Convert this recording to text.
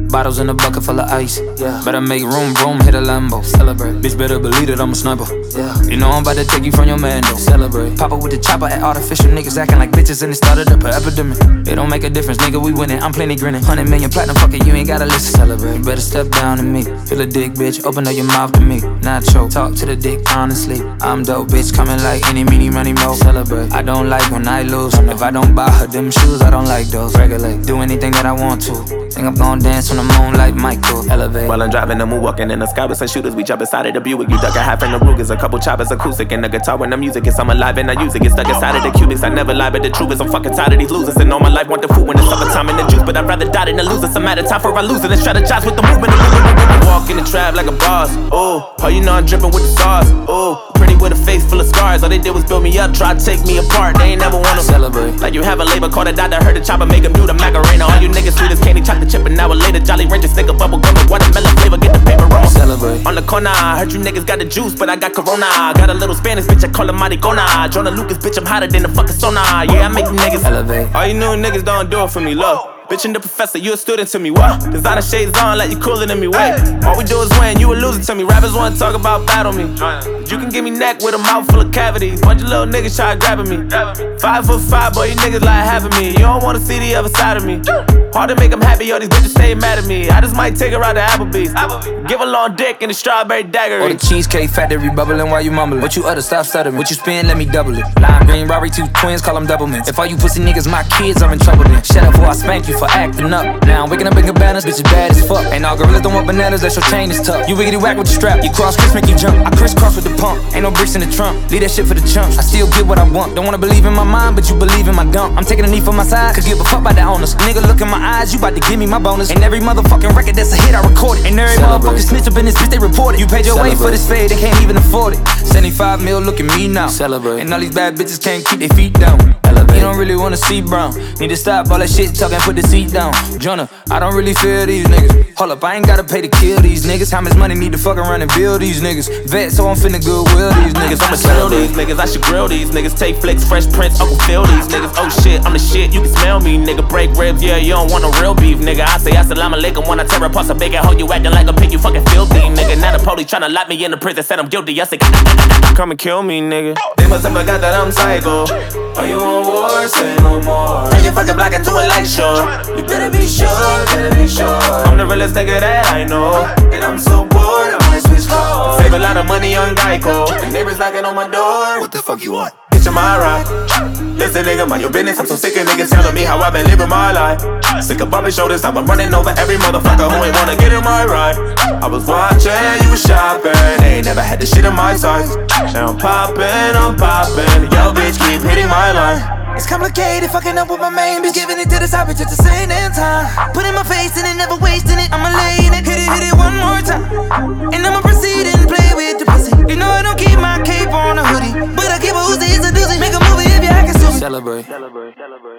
Bottles in a bucket full of ice. Yeah. Better make room, hit a Lambo. Celebrate. Bitch, better believe that I'm a sniper. Yeah. You know I'm about to take you from your man, though. Celebrate. Pop up with the chopper at artificial niggas acting like bitches and it started up an epidemic. It don't make a difference, nigga, we winning. I'm plenty grinning. 100 million platinum, fuck it, you ain't gotta listen. Celebrate. You better step down to me. Feel a dick, bitch, open up your mouth to me. Nacho, talk to the dick, honestly. I'm dope, bitch, coming like any, meeny, money, mo. Celebrate. I don't like when I lose. If I don't buy her them shoes, I don't like those. Regulate. Do anything that I want to. Think I'm gon' dance on the moon like Michael. Elevate. While I'm driving, I'm walking in the sky with some shooters. We jump inside of the Buick. You duck a half in the Rugers. A couple choppers, acoustic, and the guitar when the music is. I'm alive and I use it. Get stuck inside of the cubics. I never lie, but the truth is I'm fucking tired of these losers. And all my life want the food when it's summertime and the juice. But I'd rather die than lose it. Some matter time for I lose it and strategize with the movement. I walk in the trap like a boss. Oh, you know I'm dripping with the sauce. Oh, pretty with a face full of scars. All they did was build me up, try to take me apart. They ain't never wanna celebrate. Like you have a labor, call the doctor, heard the chopper, make him do the Macarena. All you niggas sweet as candy, chocolate chip, an hour later, Jolly Rancher, stick a bubble gum and watermelon flavor, get the paper roll. Celebrate. On the corner, I heard you niggas got the juice, but I got Corona. Got a little Spanish bitch, I call her Maricona. Jonah Lucas, bitch, I'm hotter than the fucking sauna. Yeah, I make you niggas elevate. All you new niggas don't do it for me, look. Bitch and the professor, you a student to me, what? Designer shades on like you cooler than me, wait. All we do is win, you a loser to me. Rappers wanna talk about battle me. You can give me neck with a mouth full of cavities. Bunch of little niggas try grabbing me. 5'5", boy, you niggas like having me. You don't wanna see the other side of me. Hard to make them happy, all these bitches stay mad at me. I just might take her out to Applebee's. Give a long dick and a strawberry dagger. Or the cheesecake factory bubbling while you mumbling. What you utter, stop stuttering. What you spin, let me double it. Lime green, Robbery, two twins, call them double mints. If all you pussy niggas my kids, I'm in trouble then. Shut up before I spank you for acting up. Now I'm waking up in cabanas, bitch is bad as fuck. Ain't all gorillas don't want bananas, that your chain is tough. You wiggity whack with the strap, you cross Chris, make you jump. I crisscross with the pump, ain't no bricks in the trunk. Leave that shit for the chumps, I still get what I want. Don't wanna believe in my mind, but you believe in my dump. I'm taking a knee for my side, could give a fuck about the owners. Nigga look in my eyes, you bout to give me my bonus. And every motherfucking record that's a hit, I record it. And every motherfucking snitch up in this bitch, they report it. You paid your way for this fade, they can't even afford it. 75 mil, look at me now. Celebrate. And all these bad bitches can't keep their feet down. Elevate. You don't really wanna see brown. Need to stop all that shit talking, put the seat down. Jonah, I don't really feel these niggas. Hold up, I ain't gotta pay to kill these niggas. How much money need to fuck around and build these niggas? Vet, so I'm finna goodwill these niggas. I'ma tell these niggas, I should grill these niggas. Take flicks, Fresh Prince, Uncle Phil these niggas. Oh shit, I'm the shit, you can smell me, nigga. Break ribs, yeah, you don't want no real beef, nigga. I say assalamu alaikum when I tear apart some bacon. Hoe you acting like a pig, you fucking filthy, nigga. Now the police tryna lock me in the prison, said I'm guilty. I say, come and kill me, nigga. They must have forgot that I'm psycho. Are you on war? Say no more. Turn your fucking block into a light show. You better be sure, better be sure. I'm the realest nigga that I know. And I'm so bored, I might switch clothes. Save a lot of money on Geico. The neighbors knocking on my door. What the fuck you want? Picture my ride. Listen, nigga, mind your business. I'm so sick of niggas telling me how I've been living my life. Sick of bumping shoulders, I've been running over every motherfucker who ain't wanna get in my ride. I was watching, you was shopping. They ain't never had this shit in my size. Now I'm popping, yo bitch keep hitting my line. It's complicated, fucking up with my main bitch. Giving it to the side bitch at the same damn time. Putting my face in it, never wasting it. I'ma lay in it, hit it one more time. And I'ma proceed and play with the pussy. You know I don't keep my cape on a hoodie, but I keep a Uzi, it's a doozy. Make a movie if you act a suit. Celebrate.